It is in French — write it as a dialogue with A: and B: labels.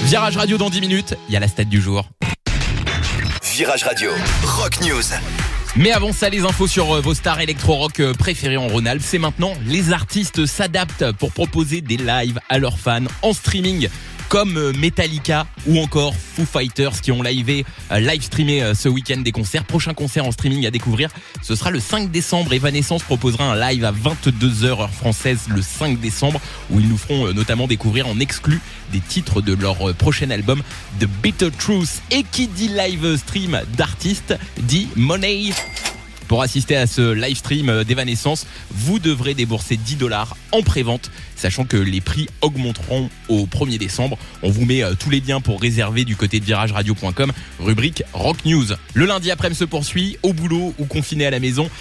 A: Virage Radio dans 10 minutes, il y a la stat du jour.
B: Virage Radio, Rock News.
A: Mais avant ça, les infos sur vos stars électro-rock préférées en Rhône-Alpes. C'est maintenant, les artistes s'adaptent pour proposer des lives à leurs fans en streaming. Comme Metallica ou encore Foo Fighters qui ont live streamé ce week-end des concerts. Prochain concert en streaming à découvrir, ce sera le 5 décembre. Evanescence proposera un live à 22h heure française le 5 décembre où ils nous feront notamment découvrir en exclu des titres de leur prochain album The Bitter Truth. Et qui dit live stream d'artistes dit money. Pour assister à ce live stream d'Evanescence, vous devrez débourser $10 en prévente, sachant que les prix augmenteront au 1er décembre. On vous met tous les liens pour réserver du côté de virageradio.com, rubrique Rock News. Le lundi après-midi se poursuit, au boulot ou confiné à la maison.